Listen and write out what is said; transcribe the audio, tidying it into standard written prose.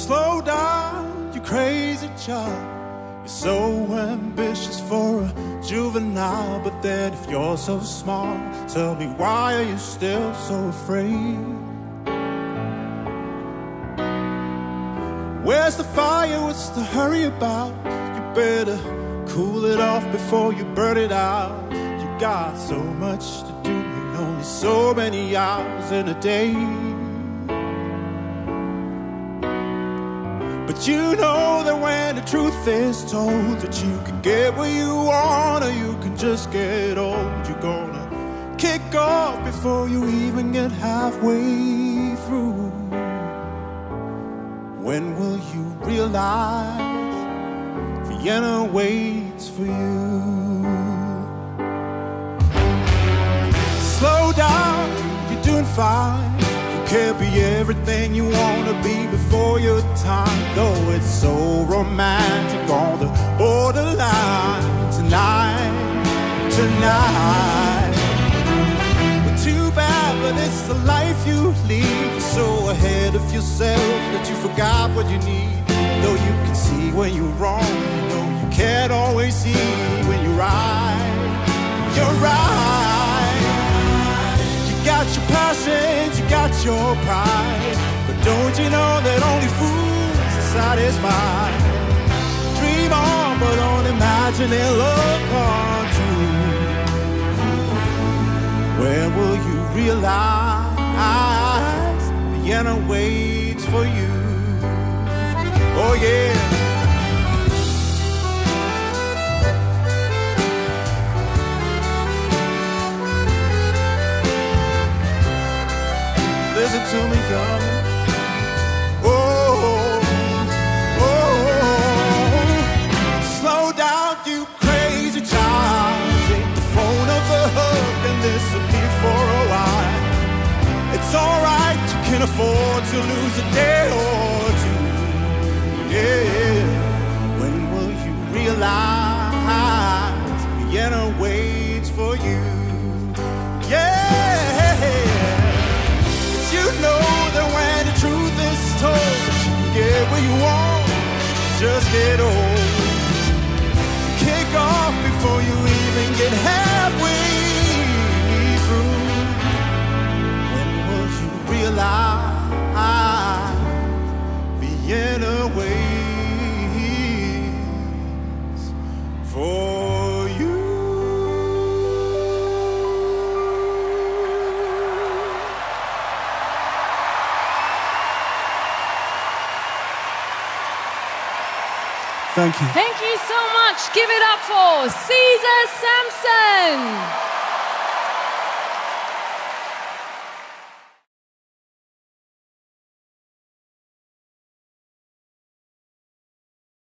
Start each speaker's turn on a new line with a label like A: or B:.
A: Slow down, you crazy child. You're so ambitious for a juvenile. But then if you're so smart, tell me, why are you still so afraid? Where's the fire? What's the hurry about? You better cool it off before you burn it out. You got so much to do and only so many hours in a day. But you know that when the truth is told, that you can get what you want or you can just get old. You're gonna kick off before you even get halfway through. When will you realize Vienna waits for you? Slow down, you're doing fine. Can't be everything you wanna be before your time. Though it's so romantic on the borderline. Tonight but too bad, but it's the life you lead. You're so ahead of yourself that you forgot what you need. Though you can see when you're wrong, though you can't always see when you're right. You're right. You got your passions, you got your pride, but don't you know that only fools are satisfied? Dream on, but don't imagine it'll all come true. When will you realize Vienna waits for you? Oh yeah. Listen to me, come. Oh, slow down, you crazy child. Take the phone off the hook and disappear for a while. It's alright, you can afford to lose a day or two. Yeah. When will you realize Vienna waits for you? Yeah. You know that when the truth is told, you can get what you want, just get old. Kick off before you even get halfway through. When will you realize Vienna waits for you? Thank you.
B: Thank you so much. Give it up for Caesar Sampson.